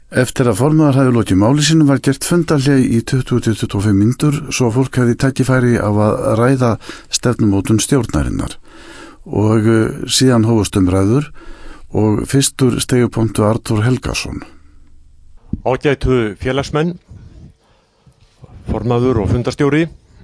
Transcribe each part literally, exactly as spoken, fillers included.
Eftir að formaður hafði lokið máli sínu var gert fundarhlé í tuttugu til tuttugu og fimm mínútur svo fólk hefði tækifæri á að ræða stefnumótun stjórnarinnar og síðan hófust umræður og fyrstur steigupontu Arthur Helgason. Ágætu félagsmenn, formaður og fundarstjóri.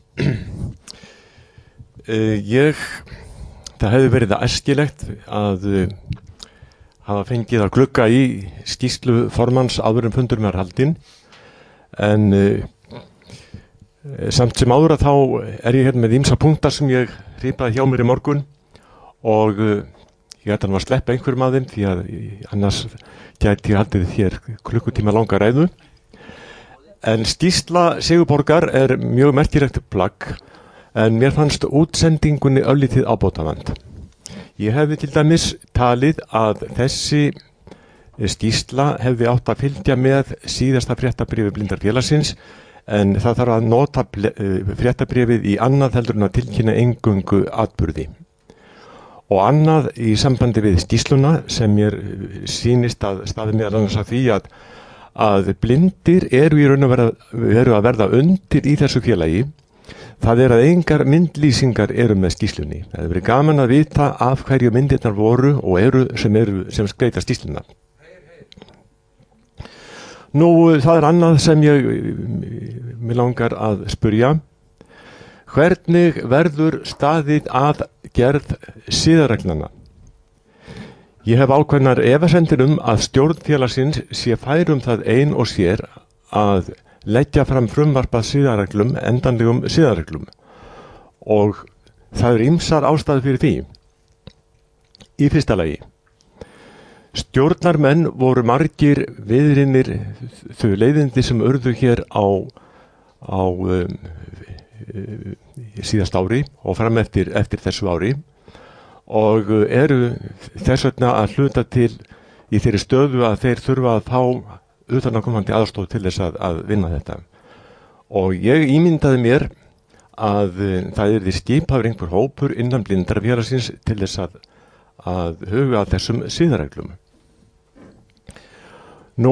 Ég, það hefði verið æskilegt að hafa fengið að glugga í skýrslu formanns áður en fundur var haldinn, en uh, samt sem áður að þá er ég hérna með ýmsa punktar sem ég hripaði hjá mér í morgun og uh, ég ætla nú að sleppa einhverjum að þeim því að annars gæti ég haldið hér klukkutíma langa ræðu. En skýrsla Sigurborgar er mjög merkilegt plagg, en mér fannst útsendingunni örlítið ábótavant. Ég hefði til dæmis talið að þessi skýrsla hefði átt að fylgja með síðasta fréttabréfi Blindrafélagsins, en það þarf að nota fréttabréfið í annað heldur en að tilkynna eingöngu atburði. Og annað í sambandi við skýrsluna sem mér sýnist að staði meðal annars að því að, að blindir eru í raun og veru að verða undir í þessu félagi. Það er að engar myndlýsingar eru með skýrslunni. Það hefur verið gaman að vita af hverju myndirnar voru og eru sem, eru, sem skreita skýrsluna. Nú, það er annað sem ég mig langar að spyrja. Hvernig verður staðið að gerð siðareglnanna? Ég hef ákveðnar efasemdir um að stjórn félagsins sé fær um það ein og sér að leggja fram frumvarp að siðareglum, endanlegum siðareglum, og það eru ýmsar ástæður fyrir því. Í fyrsta lagi, stjórnarmenn voru margir viðrinnir þau leiðindi sem urðu hér á, á um, síðast ári og fram eftir, eftir þessu ári og eru þess vegna að hluta til í þeirri stöðu að þeir þurfa að fá utanaðkomandi aðstoð til þess að, að vinna þetta. Og ég ímyndaði mér að það yrði skipaður einhver hópur innan Blindrafélagsins til þess að, að huga að þessum siðareglum. Nú,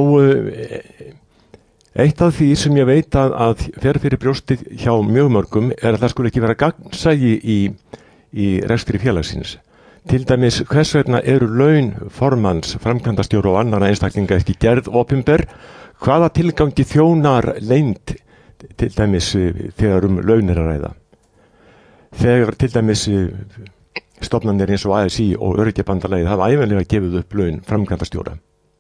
eitt af því sem ég veit að, að fer fyrir brjóstið hjá mjög mörgum er að það skulle ekki vera gagnsæi í, í rekstri félagsins. Til dæmis, hvers vegna eru laun formanns, framkvæmdastjóra og annarra einstaklinga ekki gerð opinber? Hvaða tilgangi þjónar leynd til dæmis þegar um laun er að ræða? Þegar til dæmis stofnanir eins og A S í og Öryrkjabandalagið hafa ævinlega gefið upp laun framkvæmdastjóra.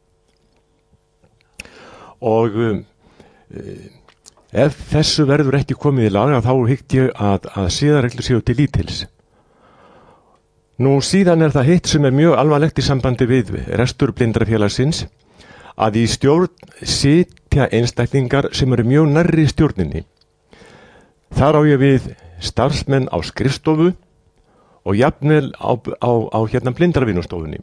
Og um, ef þessu verður ekki komið í lag, þá hygg ég að, að siðareglur séu til lítils. Nú síðan er það hitt sem er mjög alvarlegt í sambandi við restur Blindrafélagsins að í stjórn sitja einstaklingar sem eru mjög nærri stjórninni. Þar á ég við starfsmenn á skrifstofu og jafnvel á, á, á hérna blindravinnustofunni.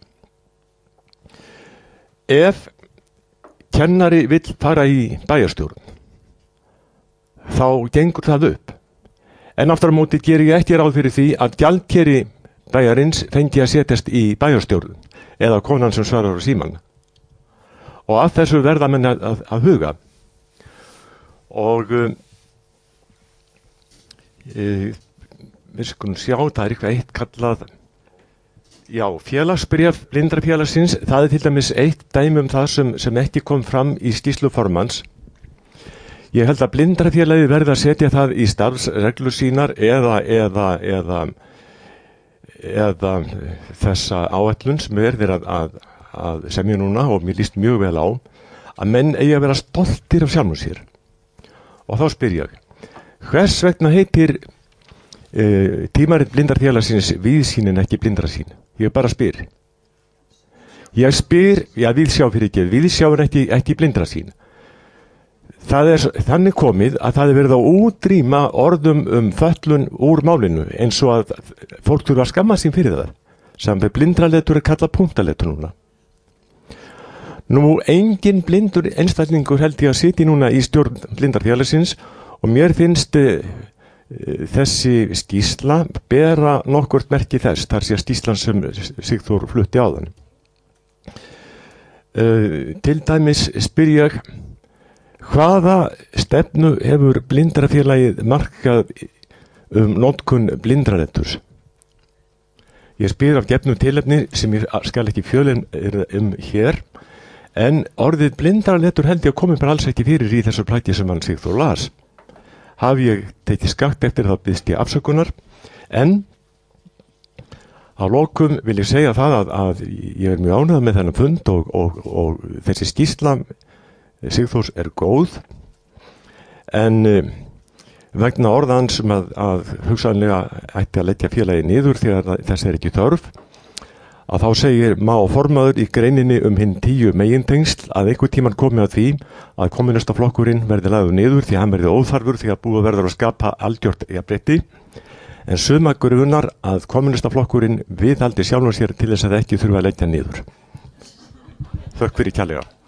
Ef kennari vill fara í bæjarstjórn, þá gengur það upp. En aftur á móti ger ég ekki ráð fyrir því að gjaldkeri bæjarins fengi að setjast í bæjarstjórn eða konan sem svarar á síman. Og að þessu verða menn að, að, að huga. Og uh, uh, við skulum sjá, það er eitthvað eitt kallað, já, félagsbréf Blindrafélagsins, það er til dæmis eitt dæmi um það sem, sem ekki kom fram í skýrslu formanns. Ég held að Blindrafélagið verði að setja það í starfsreglur sínar eða, eða, eða eða þessa áætlun sem er verið að, að, að semja núna og mér líst mjög vel á að menn eigi að vera stoltir af sjálfum sér. Og þá spyr ég, hvers vegna heitir uh, tímarit Blindrafélagsins víðsýnin ekki blindrasýn? Ég bara spyr. Ég spyr, já, víðsjá fyrir ekki, víðsjá er ekki, ekki blindrasýn. Það er þannig komið að það er verið að útrýma orðum um föllun úr málinu eins og að fólk þurfa að skamma sín fyrir það. Samt blindraletur er kallað punktaletur núna. Nú, engin blindur einstaklingur held ég að sitja núna í stjórn Blindrafélagsins og mér finnst uh, þessi skýrsla bera nokkurt merki þess, þar sé skýrslan sem Sigþór flutti áðan. Uh, til dæmis spyr ég, hvaða stefnu hefur Blindrafélagið markað um notkun blindraleturs? Ég spyr af gefnu tilefni sem ég skal ekki fjölin um hér, en orðið blindraletur held ég að komi bara alls ekki fyrir í þessu plaggi sem hann Sigþór las. Hafi ég tekið skakt eftir þá biðst ég afsökunar, en á lokum vil ég segja það að, að ég er mjög ánægður með þennan fund og, og, og þessi skýrsla Sigþórs er góð, en uh, vegna orðans sem að, að hugsanlega ætti að leggja félagi niður þegar þess er ekki þörf, að þá segir má formaður í greininni um hinn tíu megintengsl að einhver tíman komi að því að kommunistaflokkurinn verði lagður niður því að hann verði óþarfur því að búið verður að skapa algjört jafnrétti, en suma grunar að kommunistaflokkurinn viðhaldi sjálfum sér til þess að ekki þurfa að leggja niður. Þökk fyrir kærlega.